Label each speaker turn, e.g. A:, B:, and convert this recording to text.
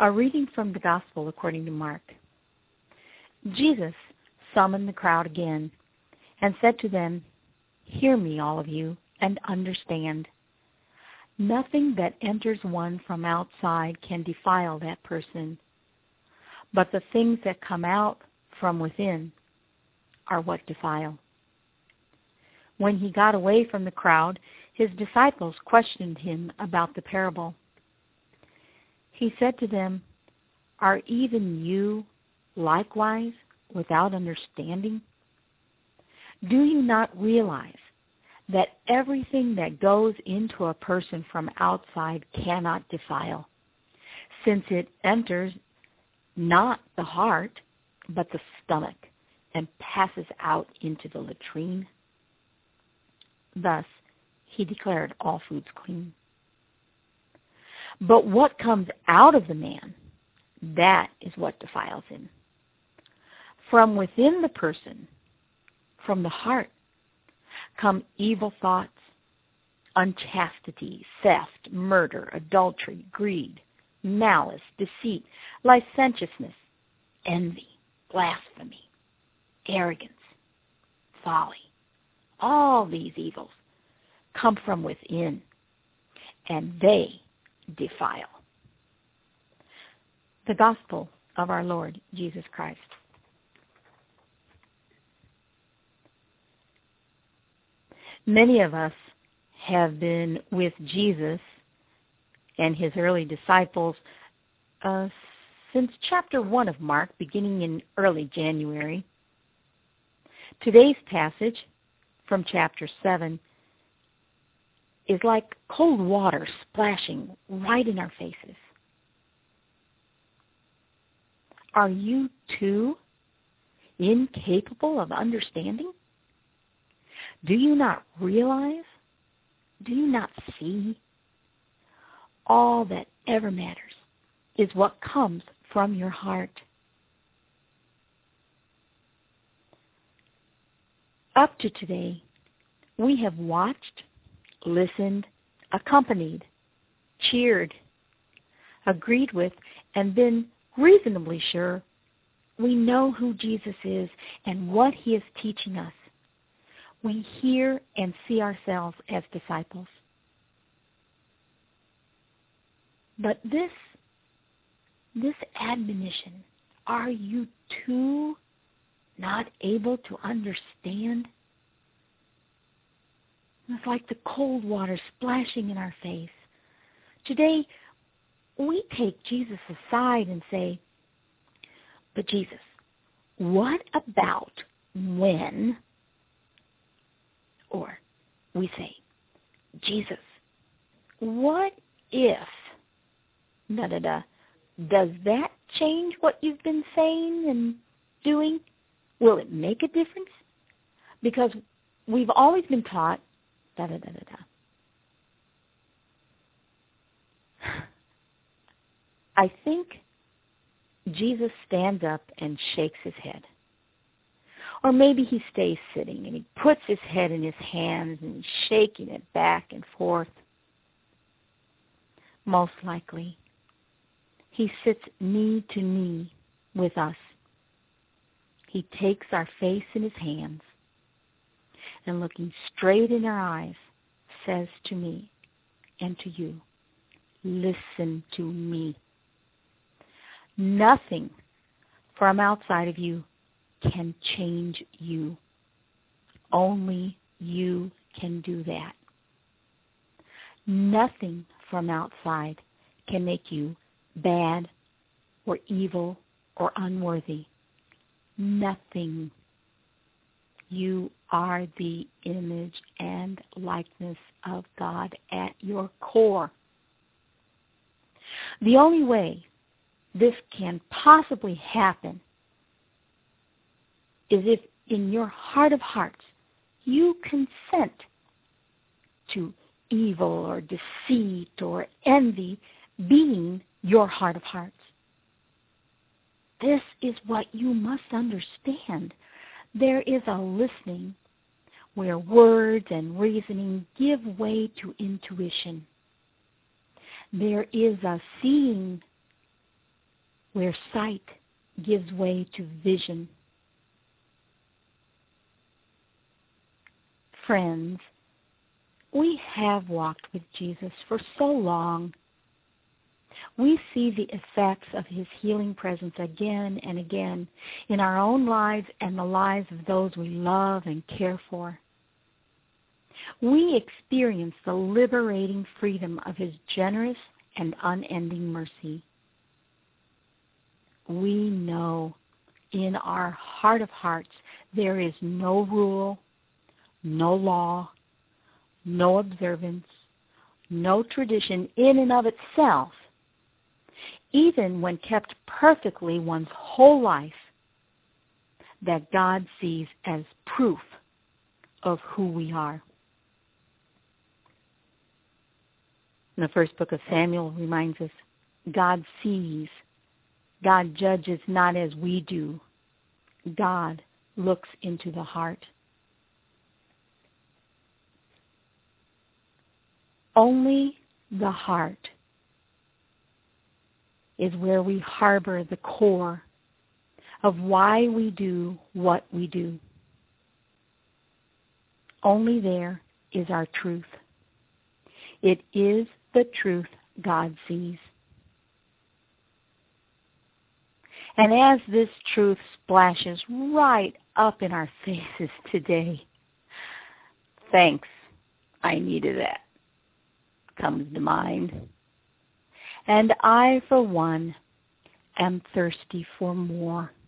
A: A reading from the Gospel according to Mark. Jesus summoned the crowd again and said to them, "Hear me, all of you, and understand. Nothing that enters one from outside can defile that person, but the things that come out from within are what defile." When he got away from the crowd, his disciples questioned him about the parable. He said to them, "Are even you likewise without understanding? Do you not realize that everything that goes into a person from outside cannot defile, since it enters not the heart, but the stomach, and passes out into the latrine?" Thus, he declared all foods clean. But what comes out of the man, that is what defiles him. From within the person, from the heart, come evil thoughts, unchastity, theft, murder, adultery, greed, malice, deceit, licentiousness, envy, blasphemy, arrogance, folly. All these evils come from within, and they defile. The Gospel of our Lord Jesus Christ. Many of us have been with Jesus and his early disciples since chapter 1 of Mark, beginning in early January. Today's passage from chapter 7 is like cold water splashing right in our faces. Are you too incapable of understanding? Do you not realize? Do you not see? All that ever matters is what comes from your heart. Up to today, we have watched, listened, accompanied, cheered, agreed with, and been reasonably sure we know who Jesus is and what he is teaching us. We hear and see ourselves as disciples. But this admonition, are you too not able to understand? It's like the cold water splashing in our face. Today, we take Jesus aside and say, "But Jesus, what about when?" Or we say, "Jesus, what if, da-da-da, does that change what you've been saying and doing? Will it make a difference?" Because we've always been taught, da-da-da-da-da. I think Jesus stands up and shakes his head. Or maybe he stays sitting and he puts his head in his hands and he's shaking it back and forth. Most likely, he sits knee to knee with us. He takes our face in his hands and looking straight in our eyes says to me and to you, "Listen to me. Nothing from outside of you can change you. Only you can do that. Nothing from outside can make you bad or evil or unworthy. Nothing. You are the image and likeness of God at your core. The only way this can possibly happen is if in your heart of hearts you consent to evil or deceit or envy being your heart of hearts. This is what you must understand. There is a listening where words and reasoning give way to intuition. There is a seeing where sight gives way to vision. Friends, we have walked with Jesus for so long. We see the effects of his healing presence again and again in our own lives and the lives of those we love and care for. We experience the liberating freedom of his generous and unending mercy. We know in our heart of hearts there is no rule, no law, no observance, no tradition in and of itself, even when kept perfectly one's whole life, that God sees as proof of who we are. The first book of Samuel reminds us, God sees. God judges not as we do. God looks into the heart. Only the heart is where we harbor the core of why we do what we do. Only there is our truth. It is the truth God sees. And as this truth splashes right up in our faces today, thanks, I needed that, comes to mind. And I, for one, am thirsty for more.